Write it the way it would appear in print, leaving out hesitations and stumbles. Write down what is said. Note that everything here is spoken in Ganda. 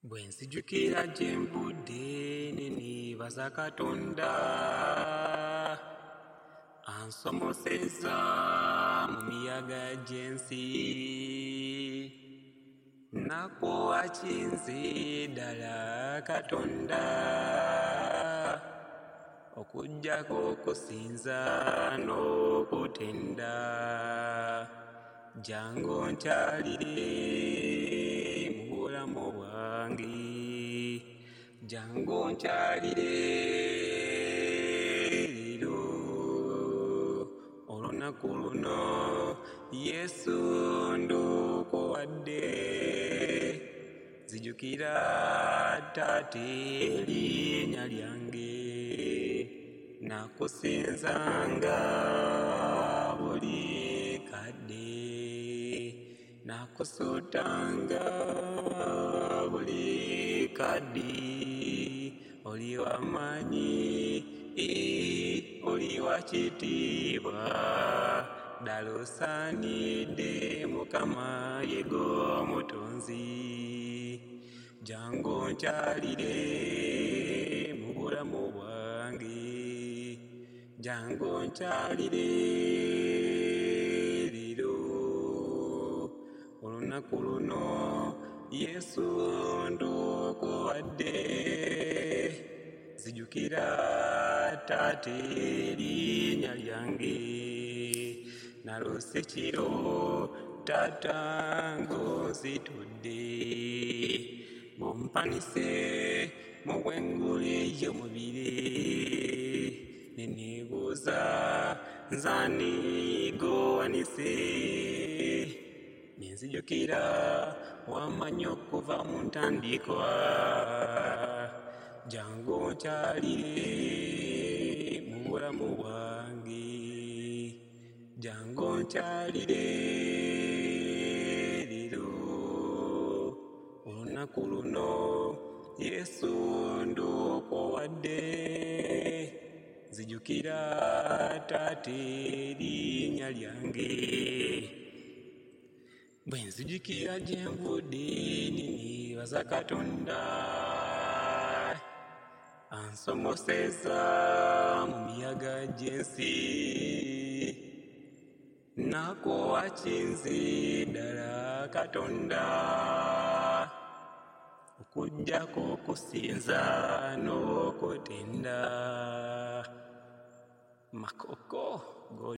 Bwe nzijukira gye nvudde neneebaza Katonda ansomosezza mu miyaga gy'ensi. Nakuwa kinze ddala Katonda okuggyako okusinza n'okutenda. Jangu onkyalire mu bulamu bwange, jangu onkyalire leero olunaku luno Yesu ndukuwadde. Nzijukira Taata erinnya lyange, nakusinzanga buli kadde, nakusuutanga buli kadde. Oli w'amaanyi, oli wa kitiibwa, ddala osaanidde Mukama yego omutonzi. Jangu onkyalire mu bulamu bwange, jangu onkyalire leero olunaku luno Yesu ndukuwadde. Nzijukira Taata erinnya lyange, nalose kiro Taata ng'onzitudde, ng'ompanise mu bwengula ey'omubiri. Neneebuuza nzani g'owanise, nenzijukira w'amanyi okuva mu ntandikwa. Jangu onkyalire mu bulamu bwange, jangu onkyalire leero olunaku luno Yesu ndukuwadde. Nzijukira Taata erinnya lyange, bwe nzijukira gye nvudde neneebaza Katonda ansomosezza mu miyaga gy'ensi. Nakuwa kinze ddala Katonda okuggyako okusinza n'okutenda. Makoko